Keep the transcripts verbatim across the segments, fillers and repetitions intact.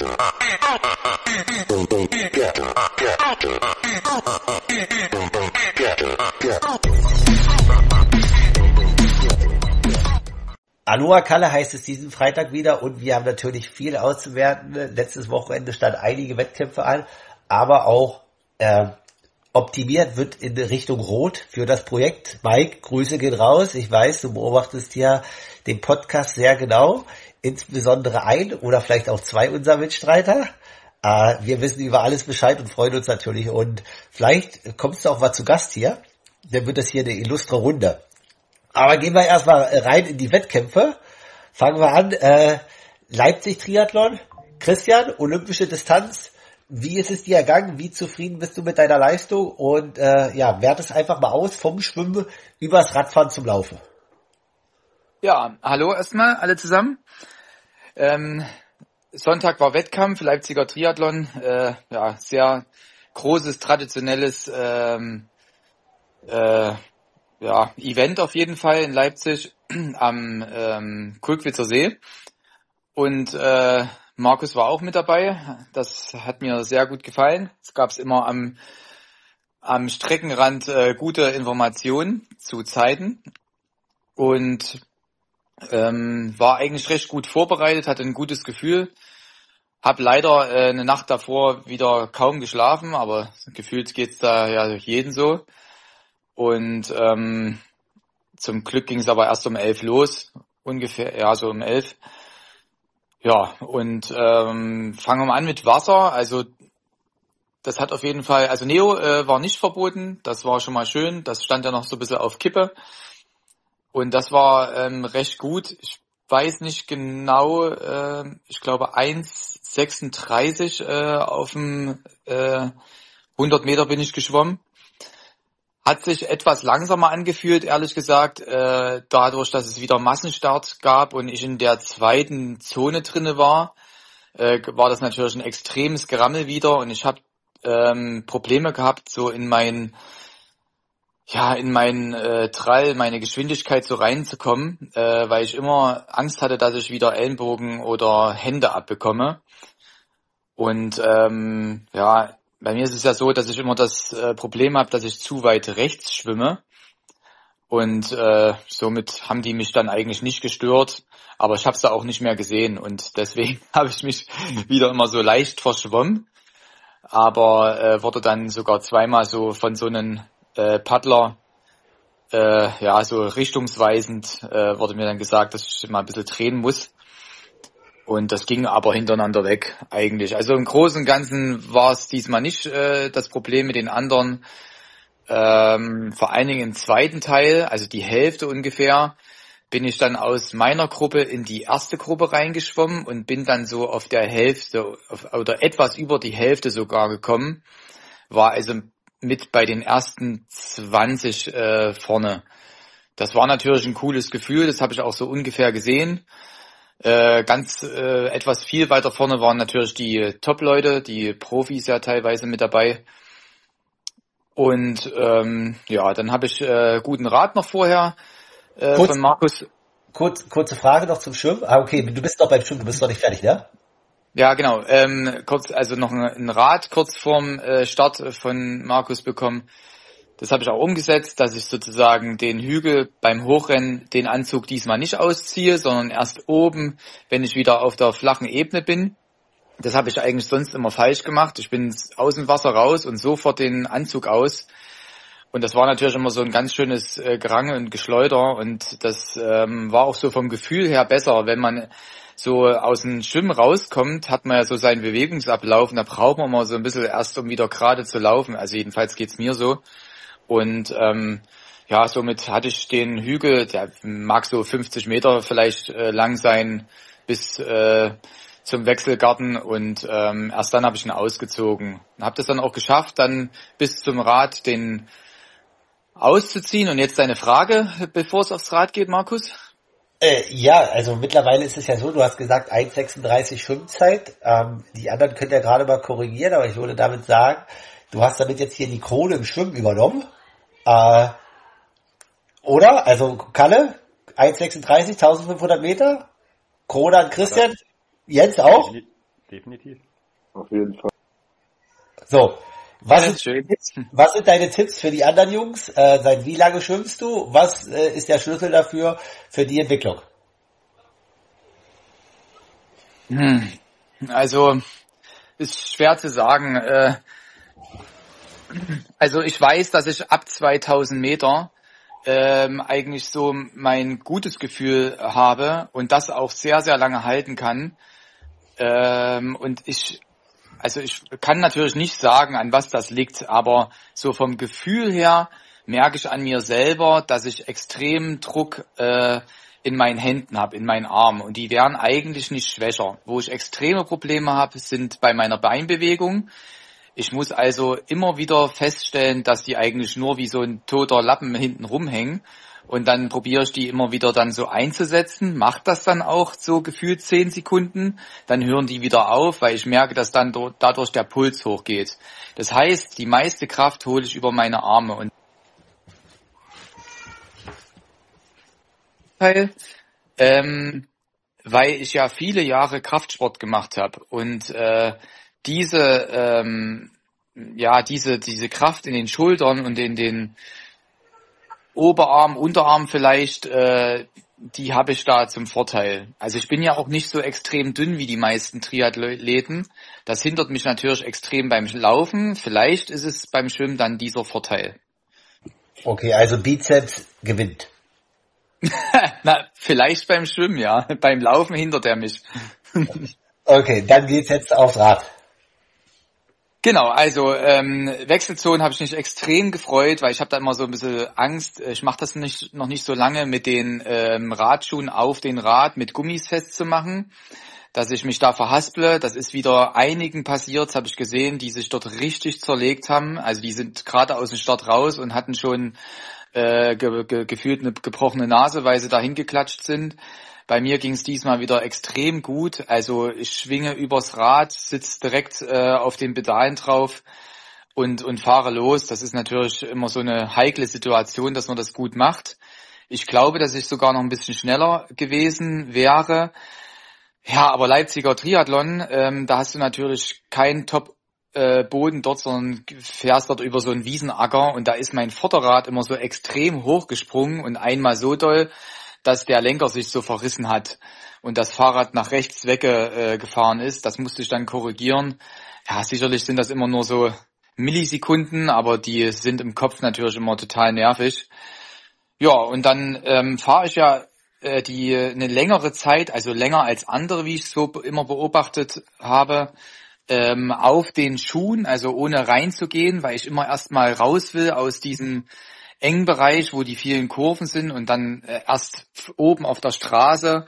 Aloha Kalle heißt es diesen Freitag wieder und wir haben natürlich viel auszuwerten. Letztes Wochenende stand einige Wettkämpfe an, aber auch äh, optimiert wird in Richtung Rot für das Projekt. Mike, Grüße gehen raus. Ich weiß, du beobachtest ja den Podcast sehr genau, insbesondere ein oder vielleicht auch zwei unserer Mitstreiter. Äh, wir wissen über alles Bescheid und freuen uns natürlich. Und vielleicht kommst du auch mal zu Gast hier, dann wird das hier eine illustre Runde. Aber gehen wir erstmal rein in die Wettkämpfe. Fangen wir an. Äh, Leipzig-Triathlon. Christian, olympische Distanz. Wie ist es dir ergangen? Wie zufrieden bist du mit deiner Leistung? Und äh, ja, werte es einfach mal aus vom Schwimmen übers Radfahren zum Laufen. Ja, hallo erstmal alle zusammen. Ähm, Sonntag war Wettkampf, Leipziger Triathlon. Äh, ja, sehr großes, traditionelles ähm, äh, ja, Event auf jeden Fall in Leipzig am ähm, Kulkwitzer See. Und äh, Markus war auch mit dabei. Das hat mir sehr gut gefallen. Es gab immer am, am Streckenrand äh, gute Informationen zu Zeiten. Und ähm, war eigentlich recht gut vorbereitet, hatte ein gutes Gefühl. Hab leider äh, eine Nacht davor wieder kaum geschlafen, aber gefühlt geht's da ja jeden so. Und ähm, zum Glück ging es aber erst um elf los, ungefähr, ja, so um elf. Ja, und ähm, fangen wir an mit Wasser. Also das hat auf jeden Fall, also Neo äh, war nicht verboten, das war schon mal schön. Das stand ja noch so ein bisschen auf Kippe. Und das war ähm, recht gut. Ich weiß nicht genau, äh, ich glaube eins sechsunddreißig äh, auf dem äh, hundert Meter bin ich geschwommen. Hat sich etwas langsamer angefühlt, ehrlich gesagt, äh, dadurch, dass es wieder Massenstart gab und ich in der zweiten Zone drinne war, äh, war das natürlich ein extremes Gerammel wieder und ich habe ähm, Probleme gehabt, so in mein, ja, in meinen äh, Trall, meine Geschwindigkeit so reinzukommen, äh, weil ich immer Angst hatte, dass ich wieder Ellenbogen oder Hände abbekomme. Und ähm, ja, bei mir ist es ja so, dass ich immer das äh, Problem habe, dass ich zu weit rechts schwimme und äh, somit haben die mich dann eigentlich nicht gestört, aber ich habe es da auch nicht mehr gesehen und deswegen habe ich mich wieder immer so leicht verschwommen, aber äh, wurde dann sogar zweimal so von so einem äh, Paddler, äh, ja, so richtungsweisend äh, wurde mir dann gesagt, dass ich mal ein bisschen drehen muss. Und das ging aber hintereinander weg eigentlich. Also im Großen und Ganzen war es diesmal nicht äh, das Problem mit den anderen. Ähm, vor allen Dingen im zweiten Teil, also die Hälfte ungefähr, bin ich dann aus meiner Gruppe in die erste Gruppe reingeschwommen und bin dann so auf der Hälfte auf, oder etwas über die Hälfte sogar gekommen. War also mit bei den ersten zwanzig äh, vorne. Das war natürlich ein cooles Gefühl, das habe ich auch so ungefähr gesehen. Äh, ganz äh, etwas viel weiter vorne waren natürlich die Top-Leute, die Profis ja teilweise mit dabei. Und ähm, ja, dann habe ich äh, guten Rat noch vorher äh, Kurz, von Markus. Kurz, kurze Frage noch zum Schwimmen. Ah, okay, du bist noch beim Schwimmen, du bist noch nicht fertig, ne? Ja, genau. Ähm, kurz, also noch ein, ein Rat kurz vorm äh, Start von Markus bekommen. Das habe ich auch umgesetzt, dass ich sozusagen den Hügel beim Hochrennen, den Anzug diesmal nicht ausziehe, sondern erst oben, wenn ich wieder auf der flachen Ebene bin. Das habe ich eigentlich sonst immer falsch gemacht. Ich bin aus dem Wasser raus und sofort den Anzug aus. Und das war natürlich immer so ein ganz schönes äh, Gerange und Geschleuder. Und das ähm, war auch so vom Gefühl her besser. Wenn man so aus dem Schwimmen rauskommt, hat man ja so seinen Bewegungsablauf. Und da braucht man mal so ein bisschen erst, um wieder gerade zu laufen. Also jedenfalls geht's mir so. Und ähm, ja, somit hatte ich den Hügel, der mag so fünfzig Meter vielleicht äh, lang sein, bis äh, zum Wechselgarten. Und ähm, erst dann habe ich ihn ausgezogen. Habe das dann auch geschafft, dann bis zum Rad den auszuziehen. Und jetzt deine Frage, bevor es aufs Rad geht, Markus? Äh, ja, also mittlerweile ist es ja so, du hast gesagt eins sechsunddreißig Schwimmzeit. Ähm, die anderen können ja gerade mal korrigieren, aber ich würde damit sagen, du hast damit jetzt hier die Krone im Schwimmen übernommen. Äh, oder? Also Kalle, eins sechsunddreißig, eintausendfünfhundert Meter. Krone an Christian. Jens auch? definitiv. Auf jeden Fall. So, was, Ja, ist, schön. was sind deine Tipps für die anderen Jungs? Äh, seit wie lange schwimmst du? Was äh, ist der Schlüssel dafür für die Entwicklung? Hm. Also, ist schwer zu sagen. Äh, also ich weiß, dass ich ab zweitausend Meter ähm, eigentlich so mein gutes Gefühl habe und das auch sehr, sehr lange halten kann. Ähm, und ich, also ich kann natürlich nicht sagen, an was das liegt, aber so vom Gefühl her merke ich an mir selber, dass ich extrem Druck äh, in meinen Händen habe, in meinen Armen. Und die werden eigentlich nicht schwächer. Wo ich extreme Probleme habe, sind bei meiner Beinbewegung. Ich muss also immer wieder feststellen, dass die eigentlich nur wie so ein toter Lappen hinten rumhängen. Und dann probiere ich die immer wieder dann so einzusetzen, mache das dann auch so gefühlt zehn Sekunden, dann hören die wieder auf, weil ich merke, dass dann dadurch der Puls hochgeht. Das heißt, die meiste Kraft hole ich über meine Arme. Und ähm, weil ich ja viele Jahre Kraftsport gemacht habe und äh, diese ähm, ja diese diese Kraft in den Schultern und in den Oberarm, Unterarm vielleicht, äh, die habe ich da zum Vorteil. Also ich bin ja auch nicht so extrem dünn wie die meisten Triathleten. Das hindert mich natürlich extrem beim Laufen. Vielleicht ist es beim Schwimmen dann dieser Vorteil. Okay, also Bizeps gewinnt. Na, vielleicht beim Schwimmen, ja. Beim Laufen hindert er mich. Okay, dann geht's jetzt aufs Rad. Genau, also ähm, Wechselzonen habe ich mich extrem gefreut, weil ich habe da immer so ein bisschen Angst. Ich mache das nicht noch nicht so lange mit den ähm, Radschuhen auf den Rad mit Gummis festzumachen, dass ich mich da verhasple. Das ist wieder einigen passiert, das habe ich gesehen, die sich dort richtig zerlegt haben. Also die sind gerade aus dem Start raus und hatten schon äh, ge ge gefühlt eine gebrochene Nase, weil sie da hingeklatscht sind. Bei mir ging es diesmal wieder extrem gut. Also ich schwinge übers Rad, sitze direkt äh, auf den Pedalen drauf und und fahre los. Das ist natürlich immer so eine heikle Situation, dass man das gut macht. Ich glaube, dass ich sogar noch ein bisschen schneller gewesen wäre. Ja, aber Leipziger Triathlon, ähm, da hast du natürlich keinen Top äh, Boden dort, sondern fährst dort über so einen Wiesenacker und da ist mein Vorderrad immer so extrem hochgesprungen und einmal so doll, dass der Lenker sich so verrissen hat und das Fahrrad nach rechts weggefahren äh, ist. Das musste ich dann korrigieren. Ja, sicherlich sind das immer nur so Millisekunden, aber die sind im Kopf natürlich immer total nervig. Ja, und dann ähm, fahre ich ja äh, die eine längere Zeit, also länger als andere, wie ich so immer beobachtet habe, ähm, auf den Schuhen, also ohne reinzugehen, weil ich immer erstmal raus will aus diesem engen Bereich, wo die vielen Kurven sind und dann äh, erst oben auf der Straße,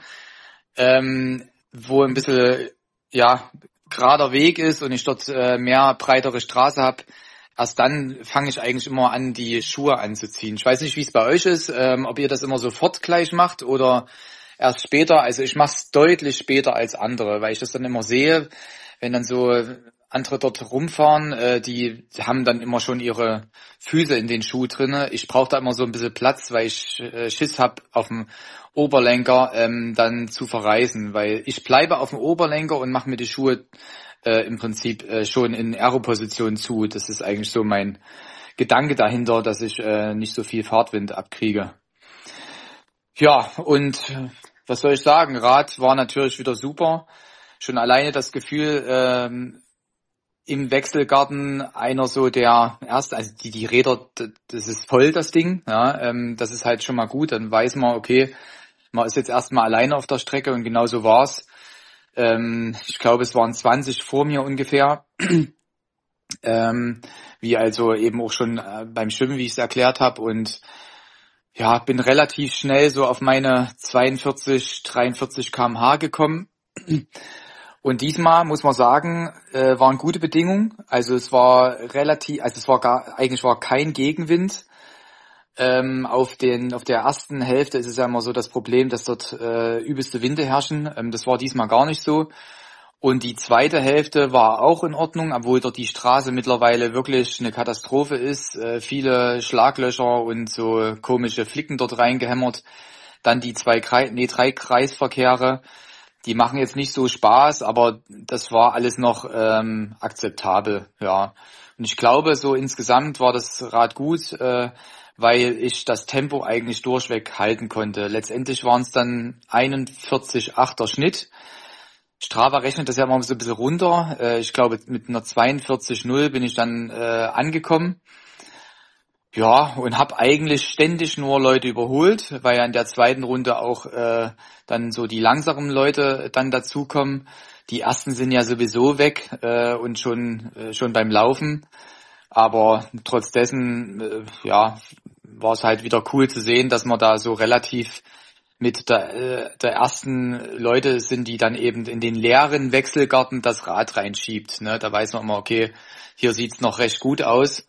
ähm, wo ein bisschen ja gerader Weg ist und ich dort äh, mehr breitere Straße habe, erst dann fange ich eigentlich immer an, die Schuhe anzuziehen. Ich weiß nicht, wie es bei euch ist, ähm, ob ihr das immer sofort gleich macht oder erst später. Also ich mache es deutlich später als andere, weil ich das dann immer sehe, wenn dann so andere dort rumfahren, äh, die haben dann immer schon ihre Füße in den Schuh drinne. Ich brauche da immer so ein bisschen Platz, weil ich äh, Schiss hab auf dem Oberlenker ähm, dann zu verreißen, weil ich bleibe auf dem Oberlenker und mache mir die Schuhe äh, im Prinzip äh, schon in Aero-Position zu. Das ist eigentlich so mein Gedanke dahinter, dass ich äh, nicht so viel Fahrtwind abkriege. Ja, und was soll ich sagen? Rad war natürlich wieder super. Schon alleine das Gefühl, ähm, im Wechselgarten einer so der erste, also die, die Räder, das ist voll, das Ding, ja, ähm, das ist halt schon mal gut, dann weiß man, okay, man ist jetzt erstmal alleine auf der Strecke und genau so war's. Ähm, ich glaube, es waren zwanzig vor mir ungefähr, ähm, wie also eben auch schon äh, beim Schwimmen, wie ich es erklärt habe und ja, bin relativ schnell so auf meine zweiundvierzig, dreiundvierzig Kilometer pro Stunde gekommen. Und diesmal muss man sagen, äh, waren gute Bedingungen. Also es war relativ, also es war gar, eigentlich war kein Gegenwind. Ähm, auf den, auf der ersten Hälfte ist es ja immer so das Problem, dass dort äh, übelste Winde herrschen. Ähm, das war diesmal gar nicht so. Und die zweite Hälfte war auch in Ordnung, obwohl dort die Straße mittlerweile wirklich eine Katastrophe ist. Äh, viele Schlaglöcher und so komische Flicken dort reingehämmert. Dann die zwei, Kreis, nee, drei Kreisverkehre. die machen jetzt nicht so Spaß, aber das war alles noch ähm, akzeptabel, ja. Und ich glaube, so insgesamt war das Rad gut, äh, weil ich das Tempo eigentlich durchweg halten konnte. Letztendlich waren es dann einundvierzig Komma achter Schnitt. Strava rechnet das ja mal so ein bisschen runter. Äh, ich glaube, mit einer zweiundvierzig Komma null bin ich dann äh, angekommen. Ja, und habe eigentlich ständig nur Leute überholt, weil ja in der zweiten Runde auch äh, dann so die langsamen Leute dann dazukommen. Die ersten sind ja sowieso weg äh, und schon äh, schon beim Laufen. Aber trotz dessen, äh, ja, war es halt wieder cool zu sehen, dass man da so relativ mit der, äh, der ersten Leute sind, die dann eben in den leeren Wechselgarten das Rad reinschiebt. Ne? Da weiß man immer, okay, hier sieht's noch recht gut aus.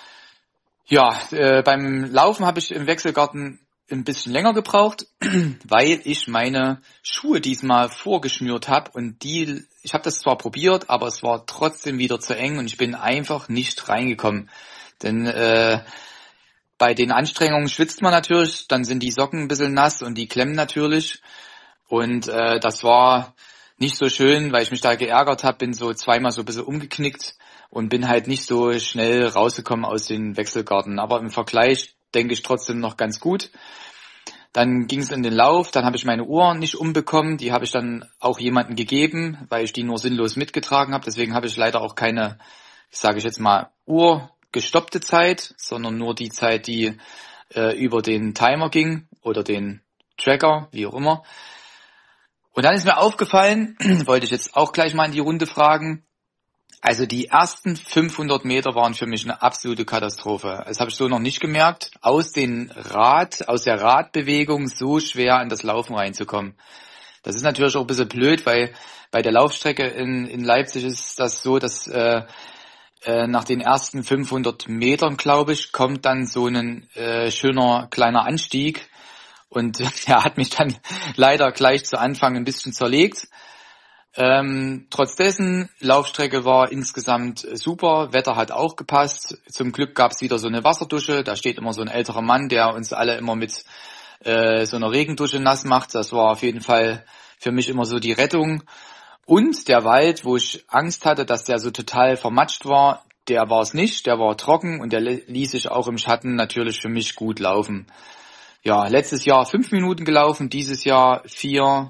Ja, äh, beim Laufen habe ich im Wechselgarten ein bisschen länger gebraucht, weil ich meine Schuhe diesmal vorgeschnürt habe und die, ich habe das zwar probiert, aber es war trotzdem wieder zu eng und ich bin einfach nicht reingekommen. Denn äh, bei den Anstrengungen schwitzt man natürlich, dann sind die Socken ein bisschen nass und die klemmen natürlich und äh, das war nicht so schön, weil ich mich da geärgert habe, bin so zweimal so ein bisschen umgeknickt und bin halt nicht so schnell rausgekommen aus den Wechselgarten. Aber im Vergleich denke ich trotzdem noch ganz gut. Dann ging es in den Lauf, dann habe ich meine Uhr nicht umbekommen, die habe ich dann auch jemandem gegeben, weil ich die nur sinnlos mitgetragen habe. Deswegen habe ich leider auch keine, sage ich jetzt mal, Uhr gestoppte Zeit, sondern nur die Zeit, die äh, über den Timer ging oder den Tracker, wie auch immer. Und dann ist mir aufgefallen, wollte ich jetzt auch gleich mal in die Runde fragen, also die ersten fünfhundert Meter waren für mich eine absolute Katastrophe. Das habe ich so noch nicht gemerkt, aus den Rad, aus der Radbewegung so schwer in das Laufen reinzukommen. Das ist natürlich auch ein bisschen blöd, weil bei der Laufstrecke in, in Leipzig ist das so, dass äh, äh, nach den ersten fünfhundert Metern, glaube ich, kommt dann so ein äh, schöner kleiner Anstieg. Und der hat mich dann leider gleich zu Anfang ein bisschen zerlegt. Ähm, trotz dessen, Laufstrecke war insgesamt super, Wetter hat auch gepasst. Zum Glück gab es wieder so eine Wasserdusche, da steht immer so ein älterer Mann, der uns alle immer mit äh, so einer Regendusche nass macht. Das war auf jeden Fall für mich immer so die Rettung. Und der Wald, wo ich Angst hatte, dass der so total vermatscht war, der war es nicht, der war trocken und der ließ sich auch im Schatten natürlich für mich gut laufen. Ja, letztes Jahr fünf Minuten gelaufen, dieses Jahr vier,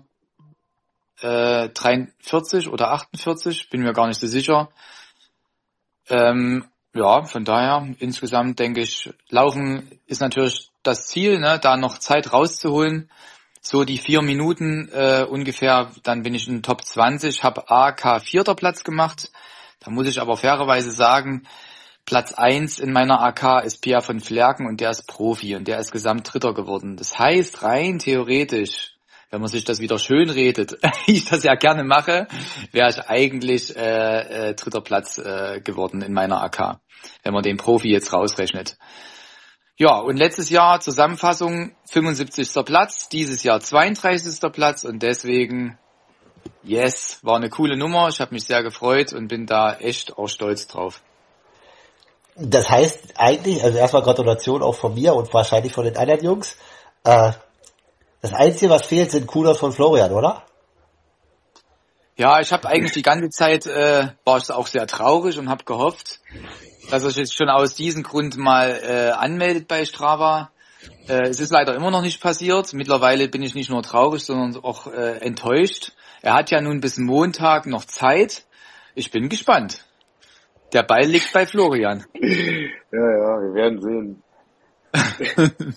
äh, dreiundvierzig oder achtundvierzig, bin mir gar nicht so sicher. Ähm, ja, von daher, insgesamt denke ich, Laufen ist natürlich das Ziel, ne, da noch Zeit rauszuholen. So die vier Minuten äh, ungefähr, dann bin ich in Top zwanzig, habe A K vierter Platz gemacht. Da muss ich aber fairerweise sagen, Platz eins in meiner A K ist Pia von Flerken und der ist Profi und der ist Gesamt Dritter geworden. Das heißt, rein theoretisch, wenn man sich das wieder schön redet, wie ich das ja gerne mache, wäre ich eigentlich äh, äh, dritter Platz äh, geworden in meiner A K, wenn man den Profi jetzt rausrechnet. Ja, und letztes Jahr Zusammenfassung fünfundsiebzigster Platz, dieses Jahr zweiunddreißigster Platz und deswegen, yes, war eine coole Nummer. Ich habe mich sehr gefreut und bin da echt auch stolz drauf. Das heißt eigentlich, also erstmal Gratulation auch von mir und wahrscheinlich von den anderen Jungs. Äh, das Einzige, was fehlt, sind Kudos von Florian, oder? Ja, ich habe eigentlich die ganze Zeit, äh, war ich auch sehr traurig und habe gehofft, dass er sich jetzt schon aus diesem Grund mal äh, anmeldet bei Strava. Äh, es ist leider immer noch nicht passiert. Mittlerweile bin ich nicht nur traurig, sondern auch äh, enttäuscht. Er hat ja nun bis Montag noch Zeit. Ich bin gespannt. Der Ball liegt bei Florian. Ja, ja, wir werden sehen.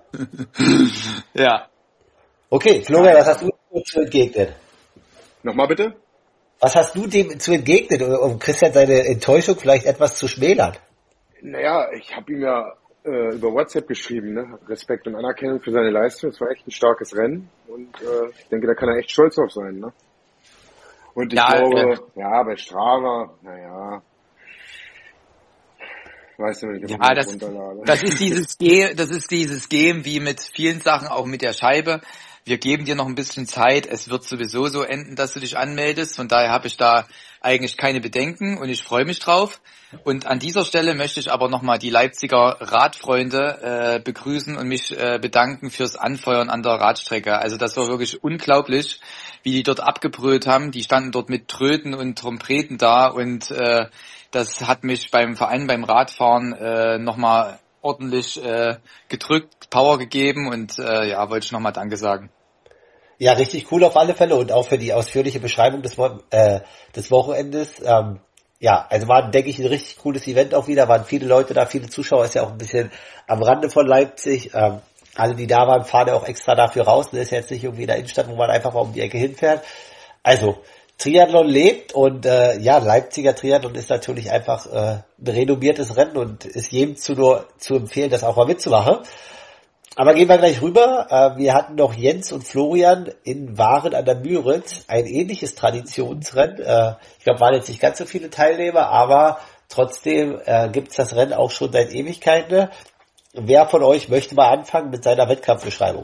Ja. Okay, Florian, was hast du zu entgegnen? Nochmal bitte? Was hast du dem zu entgegnen, um Christian seine Enttäuschung vielleicht etwas zu schmälern? Naja, ich habe ihm ja äh, über WhatsApp geschrieben, ne? Respekt und Anerkennung für seine Leistung. Es war echt ein starkes Rennen und äh, ich denke, da kann er echt stolz drauf sein. Ne? Und ich ja, glaube, äh, ja, bei Strava, naja, weißt du, wenn ich ja, das, das ist dieses Game, das ist dieses Game wie mit vielen Sachen, auch mit der Scheibe. Wir geben dir noch ein bisschen Zeit. Es wird sowieso so enden, dass du dich anmeldest. Von daher habe ich da eigentlich keine Bedenken und ich freue mich drauf. Und an dieser Stelle möchte ich aber nochmal die Leipziger Radfreunde äh, begrüßen und mich äh, bedanken fürs Anfeuern an der Radstrecke. Also das war wirklich unglaublich, wie die dort abgebrüllt haben. Die standen dort mit Tröten und Trompeten da und äh, das hat mich beim vor allem beim Radfahren äh, nochmal ordentlich äh, gedrückt, Power gegeben und äh, ja, wollte ich nochmal Danke sagen. Ja, richtig cool auf alle Fälle und auch für die ausführliche Beschreibung des, Wo- äh, des Wochenendes. Ähm, ja, also war, denke ich, ein richtig cooles Event auch wieder, waren viele Leute da, viele Zuschauer, ist ja auch ein bisschen am Rande von Leipzig. Ähm, alle, die da waren, fahren ja auch extra dafür raus. Das ist ja jetzt nicht irgendwie in der Innenstadt, wo man einfach mal um die Ecke hinfährt. Also, Triathlon lebt und äh, ja, Leipziger Triathlon ist natürlich einfach äh, ein renommiertes Rennen und ist jedem zu, nur, zu empfehlen, das auch mal mitzumachen. Aber gehen wir gleich rüber. Äh, wir hatten noch Jens und Florian in Waren an der Müritz, ein ähnliches Traditionsrennen. Äh, ich glaube, waren jetzt nicht ganz so viele Teilnehmer, aber trotzdem äh, gibt es das Rennen auch schon seit Ewigkeiten. Wer von euch möchte mal anfangen mit seiner Wettkampfbeschreibung?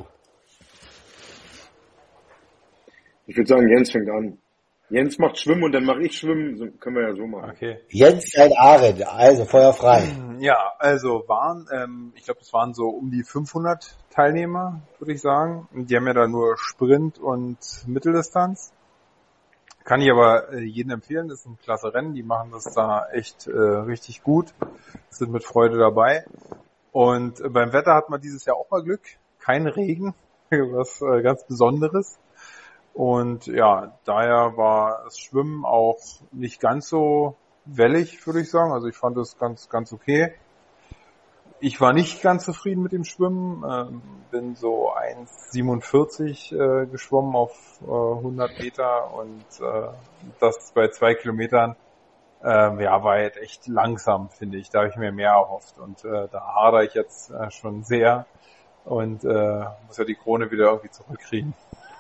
Ich würde sagen, Jens fängt an. Jens macht Schwimmen und dann mache ich Schwimmen. So, können wir ja so machen. Okay. Jens, ein Arendt, also Feuer frei. Ja, also waren, ähm, ich glaube, es waren so um die fünfhundert Teilnehmer, würde ich sagen. Und die haben ja da nur Sprint und Mitteldistanz. Kann ich aber äh, jedem empfehlen, das ist ein klasse Rennen. Die machen das da echt äh, richtig gut, sind mit Freude dabei. Und äh, beim Wetter hat man dieses Jahr auch mal Glück. Kein Regen, was äh, ganz Besonderes. Und ja, daher war das Schwimmen auch nicht ganz so wellig, würde ich sagen. Also ich fand es ganz, ganz okay. Ich war nicht ganz zufrieden mit dem Schwimmen. Ähm, bin so eins Komma siebenundvierzig äh, geschwommen auf äh, hundert Meter und äh, das bei zwei Kilometern. Ähm, ja, war halt echt langsam, finde ich. Da habe ich mir mehr erhofft und äh, da hadere ich jetzt äh, schon sehr und äh, muss ja die Krone wieder irgendwie zurückkriegen.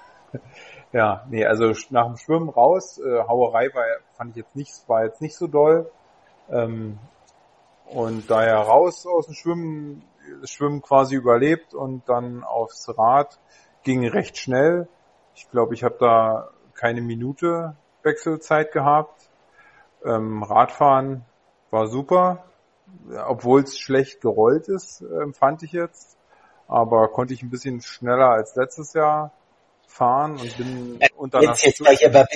Ja, nee, also nach dem Schwimmen raus, äh, Hauerei war, fand ich jetzt nicht, war jetzt nicht so doll. Ähm, und daher raus aus dem Schwimmen, das Schwimmen quasi überlebt und dann aufs Rad ging recht schnell. Ich glaube, ich habe da keine Minute Wechselzeit gehabt. Ähm, Radfahren war super, obwohl es schlecht gerollt ist, äh, fand ich jetzt. Aber konnte ich ein bisschen schneller als letztes Jahr fahren und bin unter einer Jetzt, jetzt war ich aber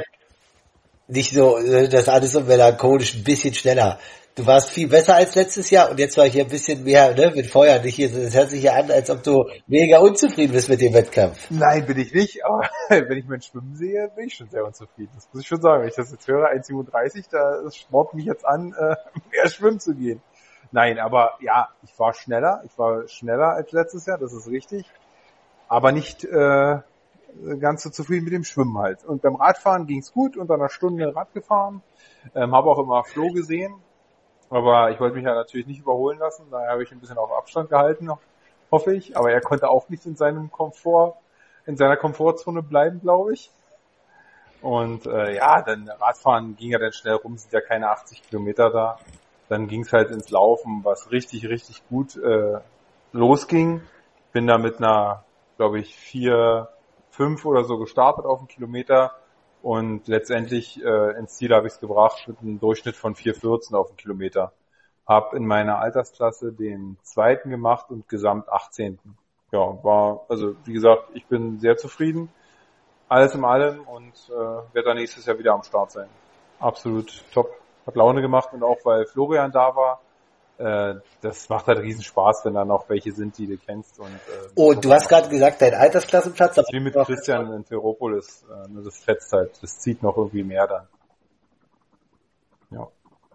nicht so, äh, das alles so melancholisch, ein bisschen schneller. Du warst viel besser als letztes Jahr und jetzt war ich hier ein bisschen mehr, ne, mit Feuer. Nicht hier, es hört sich ja an, als ob du mega unzufrieden bist mit dem Wettkampf. Nein, bin ich nicht, aber wenn ich mein Schwimmen sehe, bin ich schon sehr unzufrieden. Das muss ich schon sagen. Wenn ich das jetzt höre, eins Komma siebenunddreißig, da spornt mich jetzt an, äh, mehr schwimmen zu gehen. Nein, aber ja, ich war schneller. Ich war schneller als letztes Jahr, das ist richtig. Aber nicht äh, ganz so zufrieden mit dem Schwimmen halt. Und beim Radfahren ging's gut, unter einer Stunde Rad gefahren. Ähm, habe auch immer Flo gesehen. Aber ich wollte mich ja natürlich nicht überholen lassen. Daher habe ich ein bisschen auf Abstand gehalten, hoffe ich. Aber er konnte auch nicht in seinem Komfort, in seiner Komfortzone bleiben, glaube ich. Und äh, ja, dann Radfahren ging ja dann schnell rum, sind ja keine achtzig Kilometer da. Dann ging's halt ins Laufen, was richtig, richtig gut äh, losging. Bin da mit einer, glaube ich, vier, fünf oder so gestartet auf einen Kilometer. Und letztendlich äh, ins Ziel habe ich es gebracht mit einem Durchschnitt von vier vierzehn auf den Kilometer. Hab in meiner Altersklasse den zweiten gemacht und gesamt achtzehnten Ja, war, also wie gesagt, ich bin sehr zufrieden. Alles in allem und äh, werde dann nächstes Jahr wieder am Start sein. Absolut top. Hat Laune gemacht und auch weil Florian da war. Äh, das macht halt riesen Spaß, wenn da noch welche sind, die du kennst. Und, äh, Oh, du hast gerade gesagt, dein Altersklassenplatz. das ist wie mit Christian in Ferropolis. Äh, nur das fetzt halt, das zieht noch irgendwie mehr dann. Ja.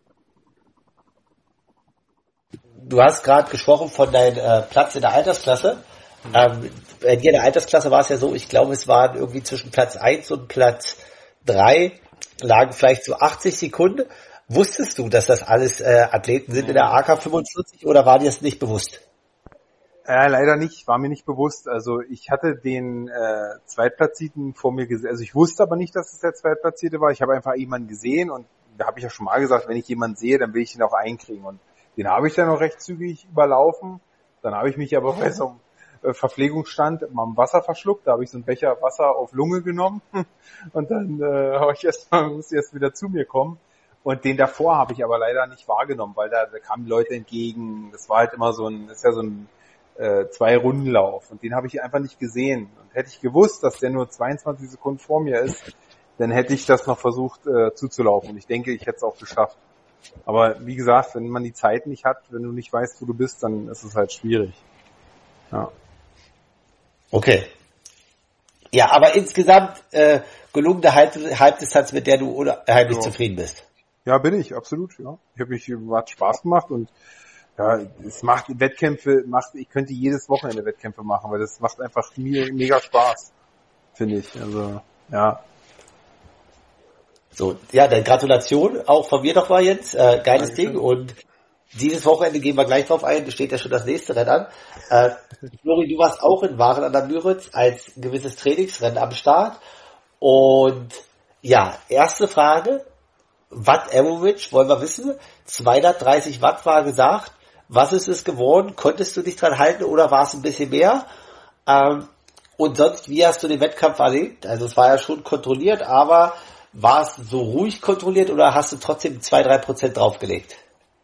Du hast gerade gesprochen von deinem äh, Platz in der Altersklasse. Ähm, in jeder Altersklasse war es ja so, ich glaube, es waren irgendwie zwischen Platz eins und Platz drei lagen vielleicht so achtzig Sekunden. Wusstest du, dass das alles äh, Athleten sind in der A K fünfundvierzig oder war dir das nicht bewusst? Äh, leider nicht, war mir nicht bewusst. Also ich hatte den äh, Zweitplatzierten vor mir gesehen. Also ich wusste aber nicht, dass es der Zweitplatzierte war. Ich habe einfach jemanden gesehen und da habe ich ja schon mal gesagt, wenn ich jemanden sehe, dann will ich ihn auch einkriegen. Und den habe ich dann noch recht zügig überlaufen. Dann habe ich mich aber bei so einem äh, Verpflegungsstand mal Wasser verschluckt. Da habe ich so einen Becher Wasser auf Lunge genommen und dann äh, habe ich erst mal, musste jetzt wieder zu mir kommen. Und den davor habe ich aber leider nicht wahrgenommen, weil da, da kamen Leute entgegen. Das war halt immer so ein, das ist ja so ein äh, Zwei-Runden-Lauf und den habe ich einfach nicht gesehen. Und hätte ich gewusst, dass der nur zweiundzwanzig Sekunden vor mir ist, dann hätte ich das noch versucht äh, zuzulaufen. Und ich denke, ich hätte es auch geschafft. Aber wie gesagt, wenn man die Zeit nicht hat, wenn du nicht weißt, wo du bist, dann ist es halt schwierig. Ja. Okay. Ja, aber insgesamt äh, gelungene Halb Halbdistanz, mit der du unheimlich Ja. zufrieden bist. Ja, bin ich, absolut, ja. Ich habe mich, hat Spaß gemacht und ja, es macht Wettkämpfe, macht, ich könnte jedes Wochenende Wettkämpfe machen, weil das macht einfach mir mega Spaß, finde ich. Also, ja. So, ja, dann Gratulation auch von mir nochmal, Jens. Äh, geiles Dankeschön. Ding. Und dieses Wochenende gehen wir gleich drauf ein. Da steht ja schon das nächste Rennen an. Äh, Flori, du warst auch in Waren an der Müritz als gewisses Trainingsrennen am Start. Und ja, erste Frage. Watt Average, wollen wir wissen. zweihundertdreißig Watt war gesagt. Was ist es geworden? Konntest du dich dran halten oder war es ein bisschen mehr? Ähm, und sonst, wie hast du den Wettkampf erlebt? Also es war ja schon kontrolliert, aber war es so ruhig kontrolliert oder hast du trotzdem zwei bis drei Prozent draufgelegt?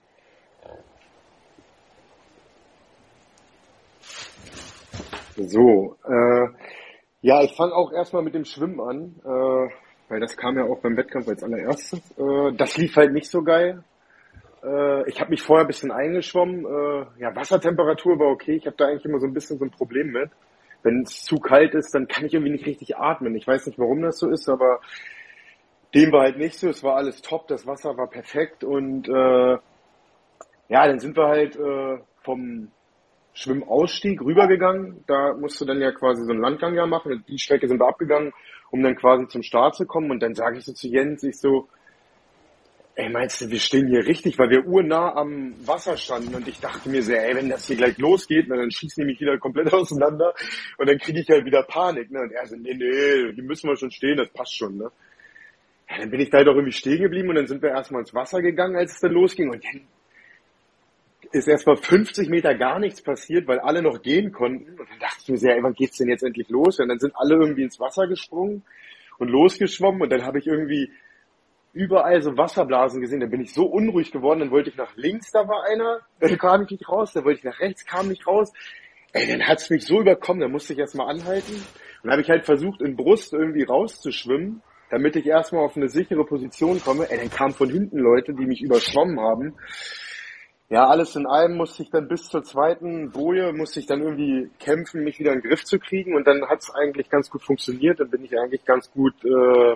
So, äh, ja, ich fange auch erstmal mit dem Schwimmen an, äh, weil das kam ja auch beim Wettkampf als allererstes. Äh, das lief halt nicht so geil. Äh, ich habe mich vorher ein bisschen eingeschwommen. Äh, ja, Wassertemperatur war okay. Ich habe da eigentlich immer so ein bisschen so ein Problem mit. Wenn es zu kalt ist, dann kann ich irgendwie nicht richtig atmen. Ich weiß nicht, warum das so ist, aber dem war halt nicht so. Es war alles top, das Wasser war perfekt und äh, ja, dann sind wir halt äh, vom Schwimmausstieg rübergegangen. Da musst du dann ja quasi so einen Landgang ja machen. Und die Strecke sind wir abgegangen, um dann quasi zum Start zu kommen. Und dann sage ich so zu Jens, ich so, ey, meinst du, wir stehen hier richtig, weil wir urnah am Wasser standen und ich dachte mir so, ey, wenn das hier gleich losgeht, na, dann schießen die mich wieder komplett auseinander und dann kriege ich halt wieder Panik, ne? Und er so, nee, nee, hier müssen wir schon stehen, das passt schon, ne? Ja, dann bin ich da halt auch irgendwie stehen geblieben und dann sind wir erstmal ins Wasser gegangen, als es dann losging und dann ist erstmal fünfzig Meter gar nichts passiert, weil alle noch gehen konnten und dann dachte ich mir so, ey, wann geht's denn jetzt endlich los? Und dann sind alle irgendwie ins Wasser gesprungen und losgeschwommen und dann habe ich irgendwie überall so Wasserblasen gesehen, da bin ich so unruhig geworden, dann wollte ich nach links, da war einer, dann kam ich nicht raus, dann wollte ich nach rechts, kam nicht raus, ey, dann hat's mich so überkommen, dann musste ich erstmal anhalten und dann habe ich halt versucht, in Brust irgendwie rauszuschwimmen, damit ich erstmal auf eine sichere Position komme, ey, dann kamen von hinten Leute, die mich überschwommen haben. Ja, alles in allem musste ich dann bis zur zweiten Boje, musste ich dann irgendwie kämpfen, mich wieder in den Griff zu kriegen und dann hat's eigentlich ganz gut funktioniert, dann bin ich eigentlich ganz gut äh,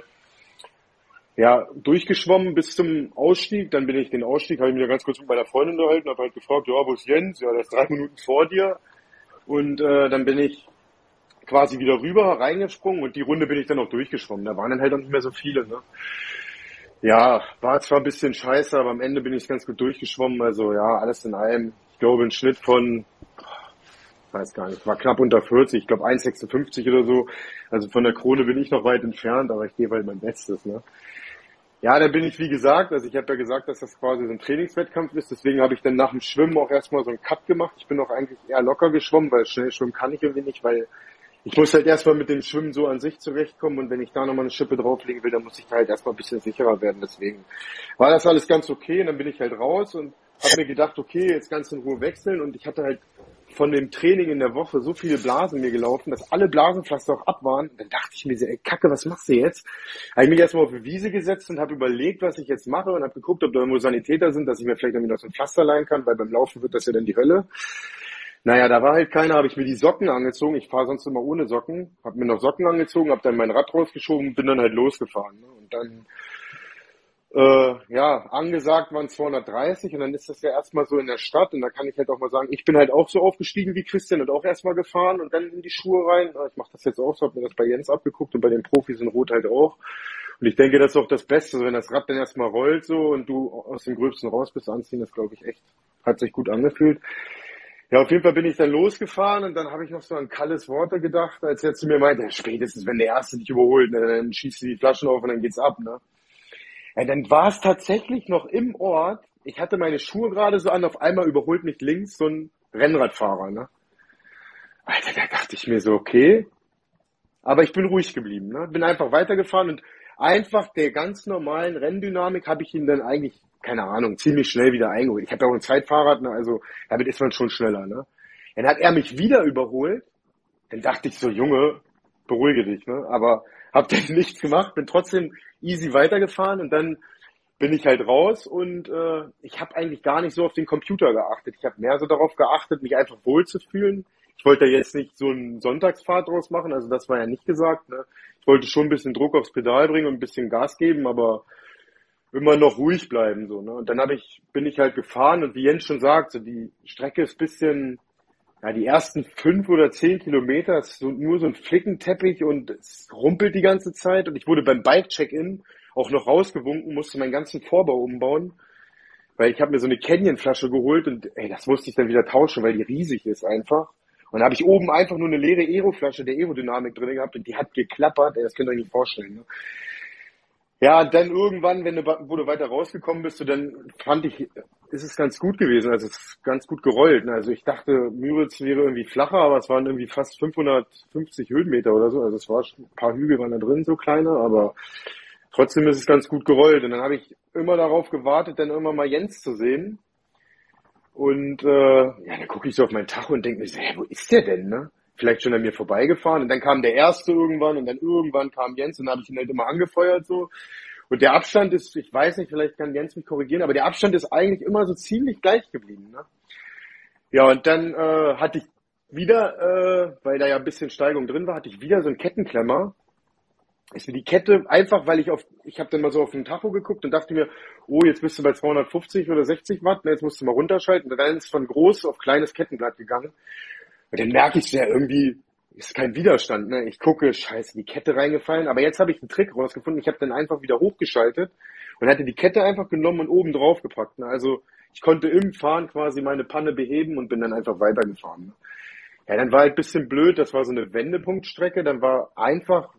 ja, durchgeschwommen bis zum Ausstieg, dann bin ich den Ausstieg, habe ich mich ja ganz kurz mit meiner Freundin unterhalten, habe halt gefragt, ja, wo ist Jens? Ja, der ist drei Minuten vor dir. Und äh, dann bin ich quasi wieder rüber, reingesprungen und die Runde bin ich dann auch durchgeschwommen. Da waren dann halt auch nicht mehr so viele, ne? Ja, war zwar ein bisschen scheiße, aber am Ende bin ich ganz gut durchgeschwommen. Also ja, alles in allem, ich glaube, ein Schnitt von, ich weiß gar nicht, war knapp unter vierzig, ich glaube eins Komma sechsundfünfzig oder so. Also von der Krone bin ich noch weit entfernt, aber ich gebe halt mein Bestes, ne? Ja, da bin ich, wie gesagt, also ich habe ja gesagt, dass das quasi so ein Trainingswettkampf ist, deswegen habe ich dann nach dem Schwimmen auch erstmal so einen Cut gemacht. Ich bin auch eigentlich eher locker geschwommen, weil schnell schwimmen kann ich irgendwie nicht, weil ich muss halt erstmal mit dem Schwimmen so an sich zurechtkommen und wenn ich da nochmal eine Schippe drauflegen will, dann muss ich da halt erstmal ein bisschen sicherer werden. Deswegen war das alles ganz okay und dann bin ich halt raus und habe mir gedacht, okay, jetzt ganz in Ruhe wechseln und ich hatte halt von dem Training in der Woche so viele Blasen mir gelaufen, dass alle Blasenpflaster auch ab waren. Dann dachte ich mir so, ey Kacke, was machst du jetzt? Habe ich mich erstmal auf die Wiese gesetzt und habe überlegt, was ich jetzt mache und habe geguckt, ob da irgendwo Sanitäter sind, dass ich mir vielleicht irgendwie noch so ein Pflaster leihen kann, weil beim Laufen wird das ja dann die Hölle. Naja, da war halt keiner, habe ich mir die Socken angezogen. Ich fahre sonst immer ohne Socken. Habe mir noch Socken angezogen, habe dann mein Rad rausgeschoben und bin dann halt losgefahren. Ne? Und dann, äh, ja, angesagt waren zweihundertdreißig und dann ist das ja erstmal so in der Stadt. Und da kann ich halt auch mal sagen, ich bin halt auch so aufgestiegen wie Christian und auch erstmal gefahren und dann in die Schuhe rein. Ich mache das jetzt auch so, habe mir das bei Jens abgeguckt und bei den Profis in Rot halt auch. Und ich denke, das ist auch das Beste, wenn das Rad dann erstmal rollt so und du aus dem Gröbsten raus bist, anziehen, das glaube ich echt, hat sich gut angefühlt. Ja, auf jeden Fall bin ich dann losgefahren und dann habe ich noch so an Kalles Worte gedacht, als er zu mir meinte, ja, spätestens wenn der Erste dich überholt, ne, dann schießt du die Flaschen auf und dann geht's ab, ne. Ja, dann war es tatsächlich noch im Ort, ich hatte meine Schuhe gerade so an, auf einmal überholt mich links so ein Rennradfahrer, ne. Alter, da dachte ich mir so, okay. Aber ich bin ruhig geblieben, ne? Bin einfach weitergefahren und einfach der ganz normalen Renndynamik habe ich ihn dann eigentlich, keine Ahnung, ziemlich schnell wieder eingeholt. Ich habe ja auch ein Zeitfahrrad, ne? Also damit ist man schon schneller, ne? Dann hat er mich wieder überholt. Dann dachte ich so, Junge, beruhige dich, ne? Aber hab dann nichts gemacht, bin trotzdem easy weitergefahren und dann bin ich halt raus und äh, ich habe eigentlich gar nicht so auf den Computer geachtet. Ich habe mehr so darauf geachtet, mich einfach wohlzufühlen. Ich wollte ja jetzt nicht so einen Sonntagsfahrt draus machen, also das war ja nicht gesagt. Ne? Ich wollte schon ein bisschen Druck aufs Pedal bringen und ein bisschen Gas geben, aber immer noch ruhig bleiben. So, ne? Und dann hab ich, bin ich halt gefahren und wie Jens schon sagt, so die Strecke ist bisschen, ja die ersten fünf oder zehn Kilometer ist so, nur so ein Flickenteppich und es rumpelt die ganze Zeit und ich wurde beim Bike-Check-In auch noch rausgewunken, musste meinen ganzen Vorbau umbauen, weil ich habe mir so eine Canyon-Flasche geholt und ey, das musste ich dann wieder tauschen, weil die riesig ist einfach. Und dann habe ich oben einfach nur eine leere Aero-Flasche der Aerodynamik drin gehabt und die hat geklappert, ey, das könnt ihr euch nicht vorstellen. Ne? Ja, dann irgendwann, wenn du, wo du weiter rausgekommen bist, so, dann fand ich, ist es ganz gut gewesen, also es ist ganz gut gerollt. Ne? Also ich dachte, Müritz wäre irgendwie flacher, aber es waren irgendwie fast fünfhundertfünfzig Höhenmeter oder so, also es war ein paar Hügel waren da drin, so kleine, aber trotzdem ist es ganz gut gerollt. Und dann habe ich immer darauf gewartet, dann irgendwann mal Jens zu sehen. Und äh, ja, dann gucke ich so auf meinen Tacho und denke mir so, hä, wo ist der denn, ne? Vielleicht schon an mir vorbeigefahren. Und dann kam der Erste irgendwann und dann irgendwann kam Jens und dann habe ich ihn halt immer angefeuert so. Und der Abstand ist, ich weiß nicht, vielleicht kann Jens mich korrigieren, aber der Abstand ist eigentlich immer so ziemlich gleich geblieben, ne? Ja, und dann äh, hatte ich wieder, äh, weil da ja ein bisschen Steigung drin war, hatte ich wieder so einen Kettenklemmer. Ist mir die Kette, einfach weil ich auf, ich habe dann mal so auf den Tacho geguckt und dachte mir, oh, jetzt bist du bei zweihundertfünfzig oder sechzig Watt, ne, jetzt musst du mal runterschalten. Und dann ist es von groß auf kleines Kettenblatt gegangen. Und dann merke ich, ja, irgendwie ist kein Widerstand. Ne? Ich gucke, scheiße, die Kette reingefallen. Aber jetzt habe ich einen Trick rausgefunden. Ich habe dann einfach wieder hochgeschaltet und hatte die Kette einfach genommen und oben drauf gepackt. Ne? Also ich konnte im Fahren quasi meine Panne beheben und bin dann einfach weitergefahren. Ne? Ja, dann war halt ein bisschen blöd. Das war so eine Wendepunktstrecke. Dann war einfach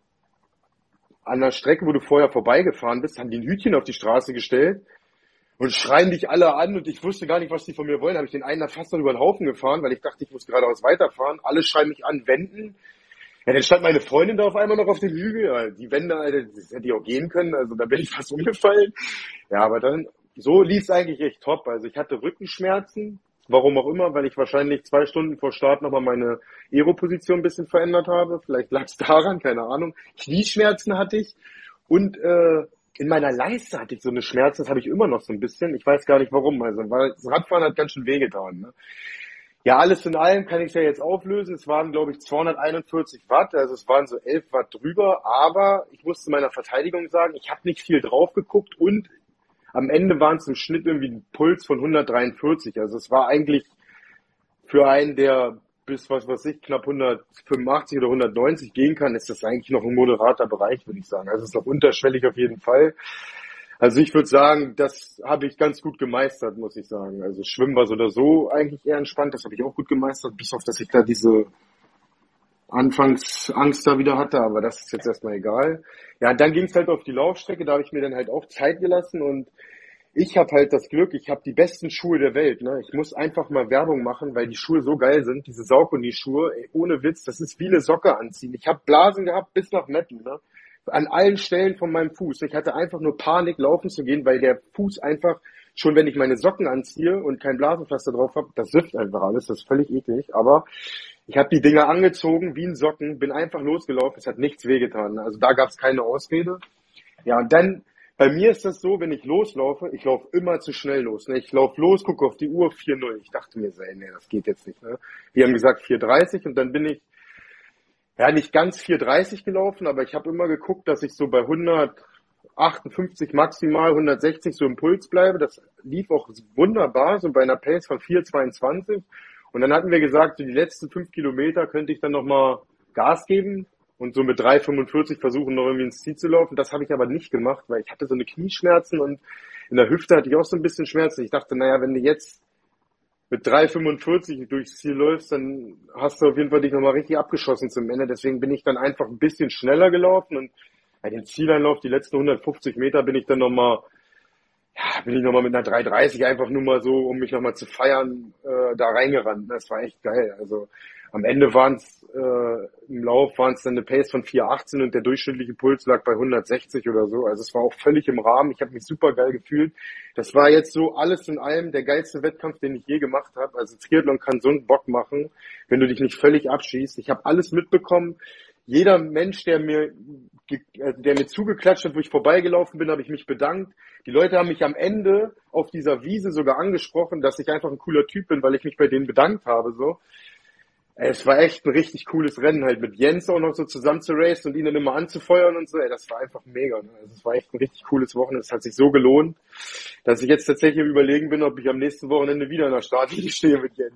an der Strecke, wo du vorher vorbeigefahren bist, haben die ein Hütchen auf die Straße gestellt und schreien dich alle an und ich wusste gar nicht, was die von mir wollen. Habe ich den einen da fast noch über den Haufen gefahren, weil ich dachte, ich muss geradeaus weiterfahren. Alle schreien mich an, wenden. Ja, dann stand meine Freundin da auf einmal noch auf dem Hügel. Ja, die Wände, Alter, das hätte ich auch gehen können. Also da bin ich fast umgefallen. Ja, aber dann, so lief es eigentlich echt top. Also ich hatte Rückenschmerzen. Warum auch immer, weil ich wahrscheinlich zwei Stunden vor Start nochmal meine Aero-Position ein bisschen verändert habe. Vielleicht lag es daran, keine Ahnung. Knieschmerzen hatte ich und äh, in meiner Leiste hatte ich so eine Schmerzen, das habe ich immer noch so ein bisschen. Ich weiß gar nicht warum, also weil das Radfahren hat ganz schön wehgetan. Ne? Ja, alles in allem kann ich es ja jetzt auflösen. Es waren, glaube ich, zweihunderteinundvierzig Watt, also es waren so elf Watt drüber, aber ich musste meiner Verteidigung sagen, ich habe nicht viel drauf geguckt und am Ende waren es im Schnitt irgendwie ein Puls von hundertdreiundvierzig. Also es war eigentlich für einen, der bis, was weiß ich, knapp hundertfünfundachtzig oder hundertneunzig gehen kann, ist das eigentlich noch ein moderater Bereich, würde ich sagen. Also es ist noch unterschwellig auf jeden Fall. Also ich würde sagen, das habe ich ganz gut gemeistert, muss ich sagen. Also Schwimmen war so oder so eigentlich eher entspannt. Das habe ich auch gut gemeistert, bis auf, dass ich da diese Anfangsangst da wieder hatte, aber das ist jetzt erstmal egal. Ja, dann ging es halt auf die Laufstrecke, da habe ich mir dann halt auch Zeit gelassen und ich habe halt das Glück, ich habe die besten Schuhe der Welt. Ne? Ich muss einfach mal Werbung machen, weil die Schuhe so geil sind, diese Saucony-Schuhe, ey, ohne Witz, das ist wie eine Socke anziehen. Ich habe Blasen gehabt bis nach Metten, ne? An allen Stellen von meinem Fuß. Ich hatte einfach nur Panik, laufen zu gehen, weil der Fuß einfach, schon wenn ich meine Socken anziehe und kein Blasenpflaster drauf habe, das süfft einfach alles, das ist völlig eklig, aber ich habe die Dinger angezogen wie ein Socken, bin einfach losgelaufen, es hat nichts wehgetan. Also da gab es keine Ausrede. Ja, und dann, bei mir ist das so, wenn ich loslaufe, ich laufe immer zu schnell los. Ne? Ich laufe los, gucke auf die Uhr, vier null. Ich dachte mir so, ey, nee, das geht jetzt nicht. Ne? Die haben gesagt vier dreißig und dann bin ich, ja, nicht ganz vier dreißig gelaufen, aber ich habe immer geguckt, dass ich so bei hundertachtundfünfzig maximal, hundertsechzig so im Puls bleibe. Das lief auch wunderbar, so bei einer Pace von vier zweiundzwanzig. Und dann hatten wir gesagt, so die letzten fünf Kilometer könnte ich dann nochmal Gas geben und so mit drei fünfundvierzig versuchen, noch irgendwie ins Ziel zu laufen. Das habe ich aber nicht gemacht, weil ich hatte so eine Knieschmerzen und in der Hüfte hatte ich auch so ein bisschen Schmerzen. Ich dachte, naja, wenn du jetzt mit drei fünfundvierzig durchs Ziel läufst, dann hast du auf jeden Fall dich nochmal richtig abgeschossen zum Ende. Deswegen bin ich dann einfach ein bisschen schneller gelaufen und bei dem Zieleinlauf, die letzten hundertfünfzig Meter, bin ich dann nochmal Ja, bin ich nochmal mit einer drei dreißig einfach nur mal so, um mich nochmal zu feiern, äh, da reingerannt. Das war echt geil. Also am Ende waren es, äh, im Lauf waren es dann eine Pace von vier achtzehn und der durchschnittliche Puls lag bei hundertsechzig oder so. Also es war auch völlig im Rahmen. Ich habe mich super geil gefühlt. Das war jetzt so alles in allem der geilste Wettkampf, den ich je gemacht habe. Also Triathlon kann so einen Bock machen, wenn du dich nicht völlig abschießt. Ich habe alles mitbekommen. Jeder Mensch, der mir, der mir zugeklatscht hat, wo ich vorbeigelaufen bin, habe ich mich bedankt. Die Leute haben mich am Ende auf dieser Wiese sogar angesprochen, dass ich einfach ein cooler Typ bin, weil ich mich bei denen bedankt habe, so. Es war echt ein richtig cooles Rennen, halt mit Jens auch noch so zusammen zu racen und ihn dann immer anzufeuern und so. Ey, das war einfach mega, ne? Also es war echt ein richtig cooles Wochenende. Es hat sich so gelohnt, dass ich jetzt tatsächlich überlegen bin, ob ich am nächsten Wochenende wieder in der Startlinie stehe mit Jens.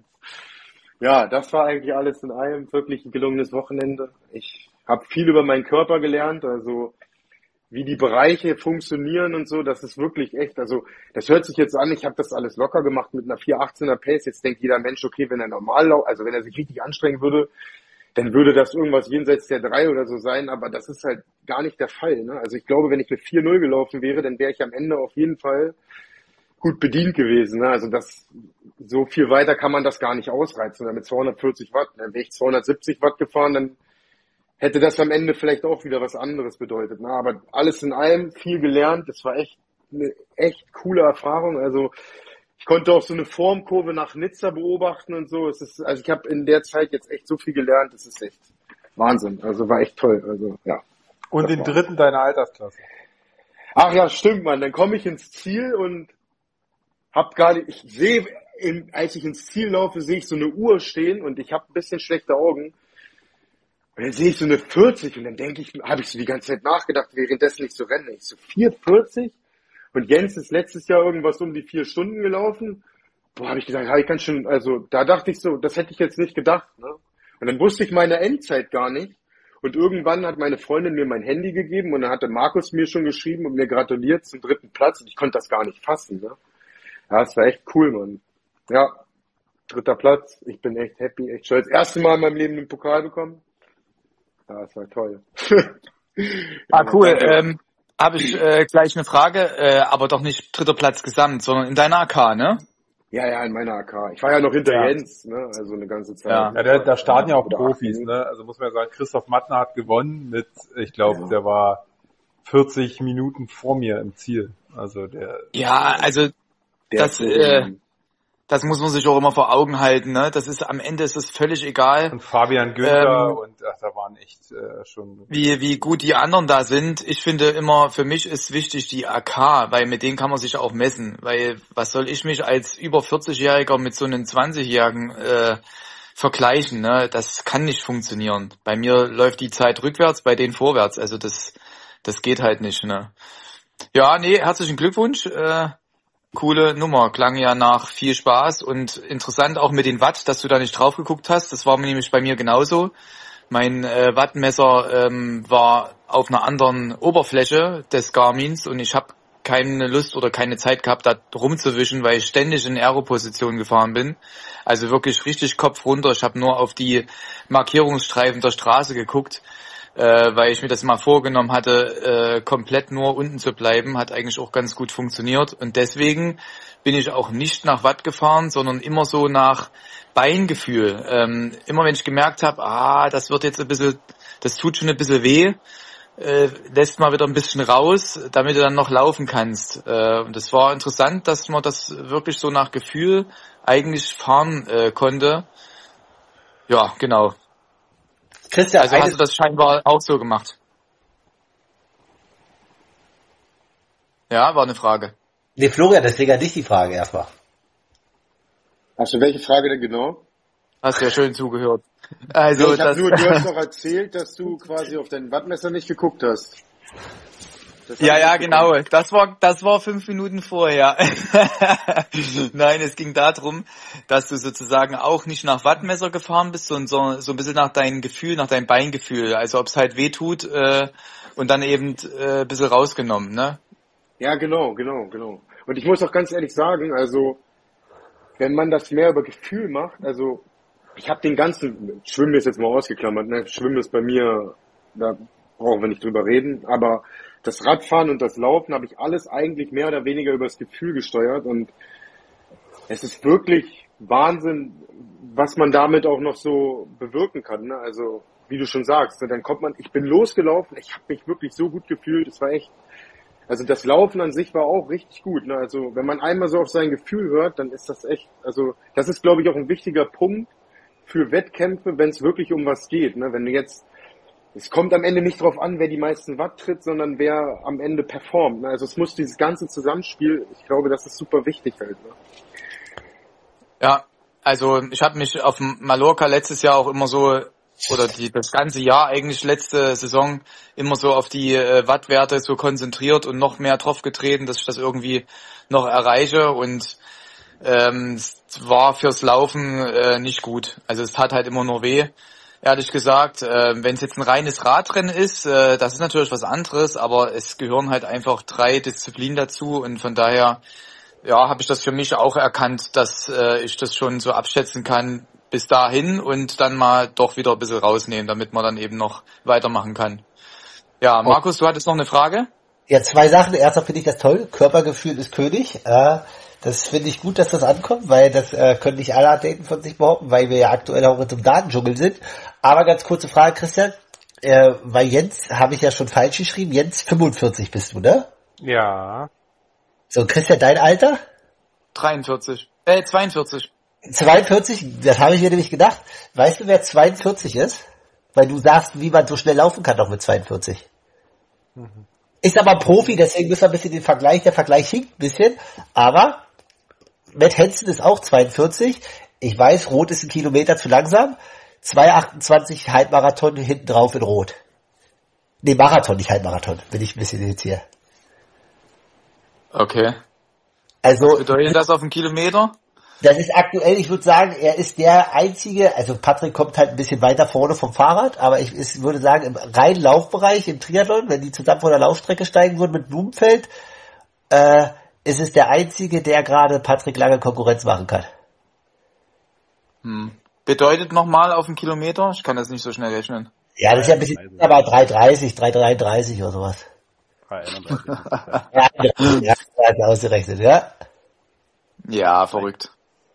Ja, das war eigentlich alles in allem wirklich ein gelungenes Wochenende. Ich habe viel über meinen Körper gelernt, also wie die Bereiche funktionieren und so, das ist wirklich echt, also das hört sich jetzt an, ich habe das alles locker gemacht mit einer vier achtzehner Pace, jetzt denkt jeder Mensch, okay, wenn er normal lauft, also wenn er sich richtig anstrengen würde, dann würde das irgendwas jenseits der drei oder so sein, aber das ist halt gar nicht der Fall, ne? Also ich glaube, wenn ich eine vier null gelaufen wäre, dann wäre ich am Ende auf jeden Fall gut bedient gewesen, ne? Also das, so viel weiter kann man das gar nicht ausreizen, mit zweihundertvierzig Watt, dann wäre ich zweihundertsiebzig Watt gefahren, dann hätte das am Ende vielleicht auch wieder was anderes bedeutet. Ne? Aber alles in allem viel gelernt. Das war echt eine echt coole Erfahrung. Also ich konnte auch so eine Formkurve nach Nizza beobachten und so. Es ist, also ich habe in der Zeit jetzt echt so viel gelernt. Das ist echt Wahnsinn. Also war echt toll. Also ja. Und den dritten deiner Altersklasse. Ach ja, stimmt, Mann. Dann komme ich ins Ziel und hab gerade, ich sehe, als ich ins Ziel laufe, sehe ich so eine Uhr stehen und ich habe ein bisschen schlechte Augen. Und dann sehe ich so eine vierzig und dann denke ich, habe ich so die ganze Zeit nachgedacht, währenddessen ich so renne. Ich so vier vierzig und Jens ist letztes Jahr irgendwas um die vier Stunden gelaufen. Boah, habe ich gesagt, habe ich ganz schön, also da dachte ich so, das hätte ich jetzt nicht gedacht. Ne? Und dann wusste ich meine Endzeit gar nicht. Und irgendwann hat meine Freundin mir mein Handy gegeben und dann hatte Markus mir schon geschrieben und mir gratuliert zum dritten Platz und ich konnte das gar nicht fassen. Ne? Ja, das war echt cool, Mann. Ja, dritter Platz. Ich bin echt happy, echt stolz. Erste Mal in meinem Leben den Pokal bekommen. Ja, das war toll. Ah, cool. Ähm, habe ich äh, gleich eine Frage, äh, aber doch nicht dritter Platz gesamt, sondern in deiner A K, ne? Ja, ja, in meiner A K. Ich war ja noch hinter Ja. Jens, ne? Also eine ganze Zeit. Ja. Ja, da, da starten ja auch Oder Profis, acht. ne? Also muss man ja sagen, Christoph Mattner hat gewonnen mit, ich glaube, der war vierzig Minuten vor mir im Ziel. Also der. Ja, also Der das, ist so, äh, das muss man sich auch immer vor Augen halten, ne? Das ist am Ende ist es völlig egal, Und Fabian Günther Ähm, und ach, da waren echt äh, schon. wie wie gut die anderen da sind. Ich finde immer, für mich ist wichtig die A K, weil mit denen kann man sich auch messen. Weil was soll ich mich als über vierzig-Jähriger mit so einem zwanzig-Jährigen äh, vergleichen, ne? Das kann nicht funktionieren. Bei mir läuft die Zeit rückwärts, bei denen vorwärts. Also das das geht halt nicht, ne? Ja, nee, herzlichen Glückwunsch. Äh, coole Nummer. Klang ja nach viel Spaß und interessant auch mit den Watt, dass du da nicht drauf geguckt hast. Das war nämlich bei mir genauso. Mein äh, Wattmesser ähm, war auf einer anderen Oberfläche des Garmins und ich habe keine Lust oder keine Zeit gehabt, da rumzuwischen, weil ich ständig in Aero-Position gefahren bin. Also wirklich richtig Kopf runter. Ich habe nur auf die Markierungsstreifen der Straße geguckt, äh, weil ich mir das mal vorgenommen hatte, äh, komplett nur unten zu bleiben. Hat eigentlich auch ganz gut funktioniert. Und deswegen bin ich auch nicht nach Watt gefahren, sondern immer so nach Beingefühl. Ähm, immer wenn ich gemerkt habe, ah, das wird jetzt ein bisschen, das tut schon ein bisschen weh, äh, lässt mal wieder ein bisschen raus, damit du dann noch laufen kannst. Äh, und das war interessant, dass man das wirklich so nach Gefühl eigentlich fahren äh, konnte. Ja, genau. Christian, Also eine, hast du das scheinbar auch so gemacht? Ja, war eine Frage. nee, Florian, deswegen an dich die Frage erstmal. Hast du welche Frage denn genau? Hast ja schön zugehört. Also Nee, ich habe das, nur, du hast doch erzählt, dass du quasi auf dein Wattmesser nicht geguckt hast. Das hab ja, ich ja, mitbekommen. genau. Das war, das war fünf Minuten vorher. Nein, es ging darum, dass du sozusagen auch nicht nach Wattmesser gefahren bist, sondern so, so ein bisschen nach deinem Gefühl, nach deinem Beingefühl. Also ob es halt weh tut äh, und dann eben äh, ein bisschen rausgenommen, ne? Ja, genau, genau, genau. Und ich muss auch ganz ehrlich sagen, also wenn man das mehr über Gefühl macht, also ich habe den ganzen, Schwimmen ist jetzt mal ausgeklammert, ne? Schwimmen ist bei mir, da brauchen wir nicht drüber reden, aber das Radfahren und das Laufen habe ich alles eigentlich mehr oder weniger über das Gefühl gesteuert und es ist wirklich Wahnsinn, was man damit auch noch so bewirken kann. Ne? Also wie du schon sagst, ne? Dann kommt man, ich bin losgelaufen, ich habe mich wirklich so gut gefühlt, es war echt, also das Laufen an sich war auch richtig gut. Ne? Also wenn man einmal so auf sein Gefühl hört, dann ist das echt, also das ist, glaube ich, auch ein wichtiger Punkt für Wettkämpfe, wenn es wirklich um was geht. Ne? Wenn du jetzt, es kommt am Ende nicht darauf an, wer die meisten Watt tritt, sondern wer am Ende performt. Ne? Also es muss dieses ganze Zusammenspiel, ich glaube, das ist super wichtig halt. Ne? Ja, also ich habe mich auf Mallorca letztes Jahr auch immer so, oder die das ganze Jahr eigentlich letzte Saison immer so auf die äh, Wattwerte so konzentriert und noch mehr drauf getreten, dass ich das irgendwie noch erreiche, und ähm, es war fürs Laufen äh, nicht gut. Also es tat halt immer nur weh, ehrlich gesagt. Äh, wenn es jetzt ein reines Radrennen ist, äh, das ist natürlich was anderes, aber es gehören halt einfach drei Disziplinen dazu, und von daher ja, habe ich das für mich auch erkannt, dass äh, ich das schon so abschätzen kann bis dahin und dann mal doch wieder ein bisschen rausnehmen, damit man dann eben noch weitermachen kann. Ja, Markus, du hattest noch eine Frage? Ja, zwei Sachen. Erstmal finde ich das toll. Körpergefühl ist König. Äh, das finde ich gut, dass das ankommt, weil das äh, können nicht alle Athleten von sich behaupten, weil wir ja aktuell auch in so einem Datendschungel sind. Aber ganz kurze Frage, Christian. Äh, weil Jens, habe ich ja schon falsch geschrieben, Jens fünfundvierzig bist du, ne? Ja. So, Christian, dein Alter? dreiundvierzig. Äh, zweiundvierzig. zweiundvierzig, das habe ich mir nämlich gedacht. Weißt du, wer zweiundvierzig ist? Weil du sagst, wie man so schnell laufen kann auch mit zweiundvierzig. Mhm. Ist aber Profi, deswegen müssen wir ein bisschen den Vergleich, der Vergleich hinkt ein bisschen. Aber Matt Hansen ist auch zweiundvierzig. Ich weiß, Rot ist ein Kilometer zu langsam. zwei achtundzwanzig Halbmarathon hinten drauf in Rot. Nee, Marathon, nicht Halbmarathon. Bin ich ein bisschen jetzt hier. Okay. Also, was bedeutet das auf einen Kilometer? Das ist aktuell, ich würde sagen, er ist der einzige, also Patrick kommt halt ein bisschen weiter vorne vom Fahrrad, aber ich, ich würde sagen, im reinen Laufbereich, im Triathlon, wenn die zusammen von der Laufstrecke steigen würden mit Blumenfeld, äh, ist es der einzige, der gerade Patrick Lange Konkurrenz machen kann. Hm. Bedeutet nochmal auf einen Kilometer? Ich kann das nicht so schnell rechnen. Ja, das ist ja ein bisschen, aber drei dreißig, drei dreiunddreißig oder sowas. drei einunddreißig. Ja, ja, ja, ausgerechnet, ja. Ja, verrückt.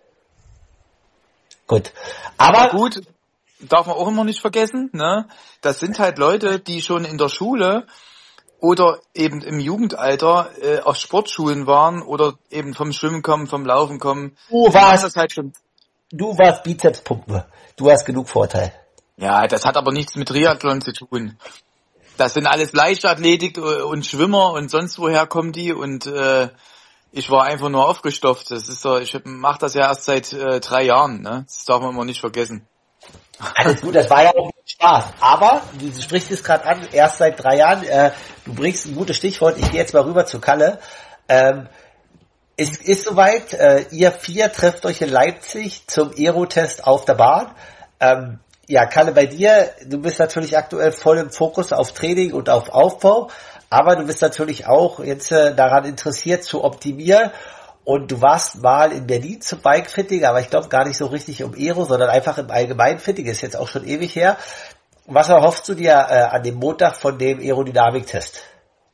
Gut. Aber, Aber gut, darf man auch immer nicht vergessen, ne? Das sind halt Leute, die schon in der Schule oder eben im Jugendalter äh, auf Sportschulen waren oder eben vom Schwimmen kommen, vom Laufen kommen. Du warst, das halt schon. Du warst Bizepspumpe. Du hast genug Vorteil. Ja, das hat aber nichts mit Triathlon zu tun. Das sind alles Leichtathletik und Schwimmer und sonst woher kommen die, und äh, ich war einfach nur aufgestopft. Das ist so, ich mache das ja erst seit äh, drei Jahren, ne? Das darf man immer nicht vergessen. Alles gut, das war ja auch Spaß. Aber, du sprichst es gerade an, erst seit drei Jahren, äh, du bringst ein gutes Stichwort, ich gehe jetzt mal rüber zu Kalle. Ähm, es ist soweit, äh, ihr vier trefft euch in Leipzig zum Aerotest auf der Bahn. Ähm, ja, Kalle, bei dir, du bist natürlich aktuell voll im Fokus auf Training und auf Aufbau, aber du bist natürlich auch jetzt äh, daran interessiert zu optimieren, und du warst mal in Berlin zum Bikefitting, aber ich glaube gar nicht so richtig um Aero, sondern einfach im allgemeinen Fitting, ist jetzt auch schon ewig her. Was erhoffst du dir äh, an dem Montag von dem Aerodynamiktest?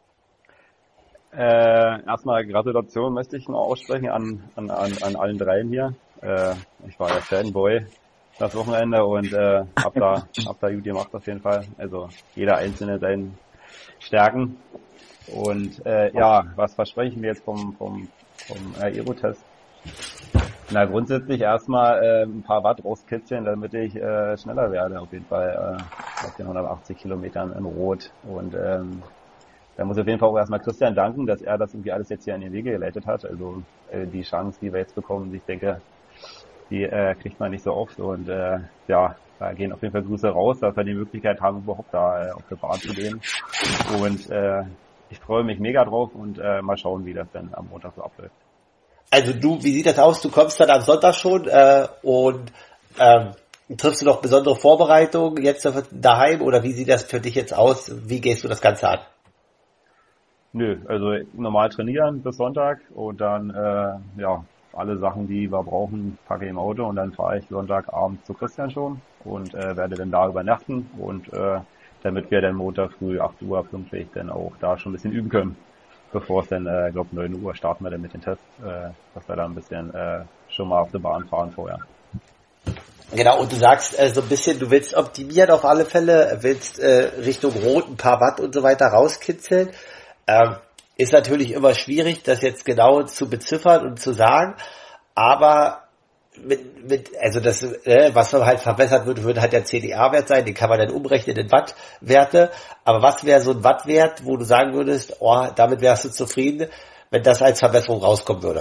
Äh, erstmal Gratulation möchte ich noch aussprechen an, an, an, an allen dreien hier. Äh, ich war ja Fanboy das Wochenende und äh, hab da, hab da gut gemacht auf jeden Fall. Also jeder Einzelne seinen Stärken. Und äh, ja, was versprechen wir jetzt vom, vom, vom äh, Aerotest? Na, grundsätzlich erstmal äh, ein paar Watt rauskitzeln, damit ich äh, schneller werde, auf jeden Fall äh, auf den hundertachtzig Kilometern in Rot. Und ähm, da muss ich auf jeden Fall auch erstmal Christian danken, dass er das irgendwie alles jetzt hier in die Wege geleitet hat. Also äh, die Chance, die wir jetzt bekommen, ich denke, die äh, kriegt man nicht so oft. Und äh, ja, da gehen auf jeden Fall Grüße raus, dass wir die Möglichkeit haben, überhaupt da äh, auf der Bahn zu gehen. Und äh, ich freue mich mega drauf und äh, mal schauen, wie das dann am Montag so abläuft. Also du, wie sieht das aus? Du kommst dann am Sonntag schon äh, und ähm, triffst du noch besondere Vorbereitungen jetzt daheim, oder wie sieht das für dich jetzt aus? Wie gehst du das Ganze an? Nö, also normal trainieren bis Sonntag und dann äh, ja alle Sachen, die wir brauchen, packe ich im Auto und dann fahre ich Sonntagabend zu Christian schon und äh, werde dann da übernachten und äh, damit wir dann Montag früh acht Uhr pünktlich dann auch da schon ein bisschen üben können. bevor es dann, äh, glaube neun Uhr starten wir dann mit den Tests, äh, dass wir da ein bisschen äh, schon mal auf der Bahn fahren vorher. Genau, und du sagst äh, so ein bisschen, du willst optimieren auf alle Fälle, willst äh, Richtung Rot ein paar Watt und so weiter rauskitzeln. Ähm, ist natürlich immer schwierig, das jetzt genau zu beziffern und zu sagen, aber mit, mit also das, äh, was halt verbessert wird, würde halt der C D A-Wert sein, den kann man dann umrechnen in Wattwerte, aber was wäre so ein Wattwert, wo du sagen würdest, oh, damit wärst du zufrieden, wenn das als Verbesserung rauskommen würde?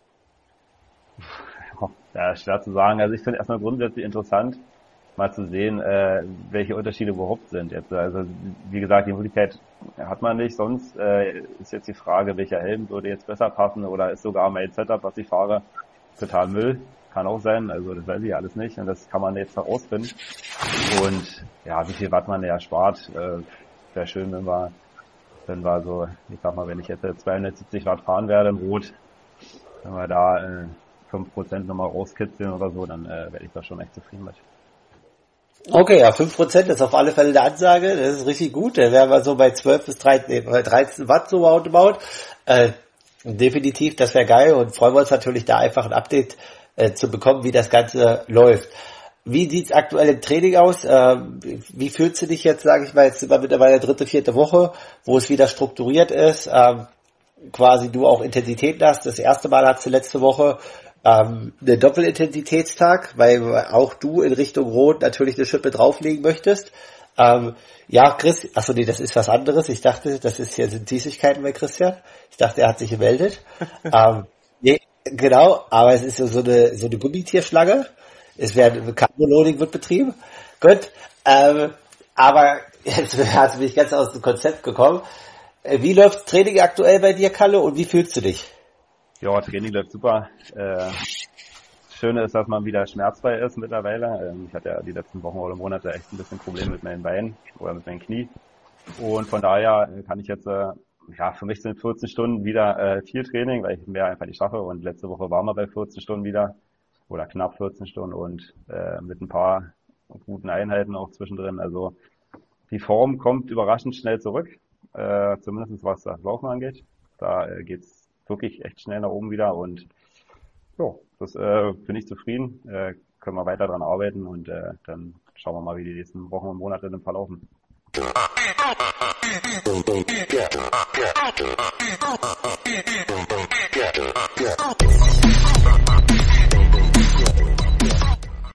Ja, schwer zu sagen. Also ich finde erstmal grundsätzlich interessant, mal zu sehen, äh, welche Unterschiede überhaupt sind jetzt. Also wie gesagt, die Möglichkeit hat man nicht. Sonst äh, ist jetzt die Frage, welcher Helm würde jetzt besser passen oder ist sogar mein Setup, was ich fahre, total Müll. Kann auch sein. Also das weiß ich alles nicht und das kann man jetzt herausfinden. Und ja, wie viel Watt man ja spart, äh, wäre schön, wenn wir, wenn wir so, ich sag mal, wenn ich jetzt zweihundertsiebzig Watt fahren werde im Rot, wenn wir da äh, fünf Prozent nochmal rauskitzeln oder so, dann äh, werde ich da schon echt zufrieden mit. Okay, ja, fünf Prozent ist auf alle Fälle eine Ansage, das ist richtig gut, da wären wir so bei zwölf bis dreizehn, nee, bei dreizehn Watt so roundabout. Äh, definitiv, das wäre geil und freuen wir uns natürlich da einfach ein Update äh, zu bekommen, wie das Ganze läuft. Wie sieht's aktuell im Training aus? Äh, wie fühlst du dich jetzt, sage ich mal, jetzt sind wir mittlerweile dritte, vierte Woche, wo es wieder strukturiert ist, ähm, quasi du auch Intensitäten hast. Das erste Mal hast du letzte Woche ähm, einen Doppelintensitätstag, weil auch du in Richtung Rot natürlich eine Schippe drauflegen möchtest. Ähm, ja, Chris, achso, nee, das ist was anderes. Ich dachte, das ist hier sind Süßigkeiten bei Christian. Ich dachte, er hat sich gemeldet. ähm, nee, genau, aber es ist so eine, so eine Gummitierschlange. Es wird, Carboloading wird betrieben. Gut, ähm, aber jetzt bin ich ganz aus dem Konzept gekommen. Wie läuft das Training aktuell bei dir, Kalle, und wie fühlst du dich? Ja, Training läuft super. Äh, das Schöne ist, dass man wieder schmerzfrei ist mittlerweile. Ähm, ich hatte ja die letzten Wochen oder Monate echt ein bisschen Probleme mit meinen Beinen oder mit meinen Knie. Und von daher kann ich jetzt, äh, ja, für mich sind vierzehn Stunden wieder äh, viel Training, weil ich mehr einfach nicht schaffe. Und letzte Woche waren wir bei vierzehn Stunden wieder oder knapp vierzehn Stunden und äh, mit ein paar guten Einheiten auch zwischendrin. Also die Form kommt überraschend schnell zurück, äh, zumindest was das Laufen angeht. Da äh, geht's wirklich echt schnell nach oben wieder und ja, das äh, bin ich zufrieden. Äh, können wir weiter dran arbeiten und äh, dann schauen wir mal, wie die nächsten Wochen und Monate dann verlaufen. Yeah.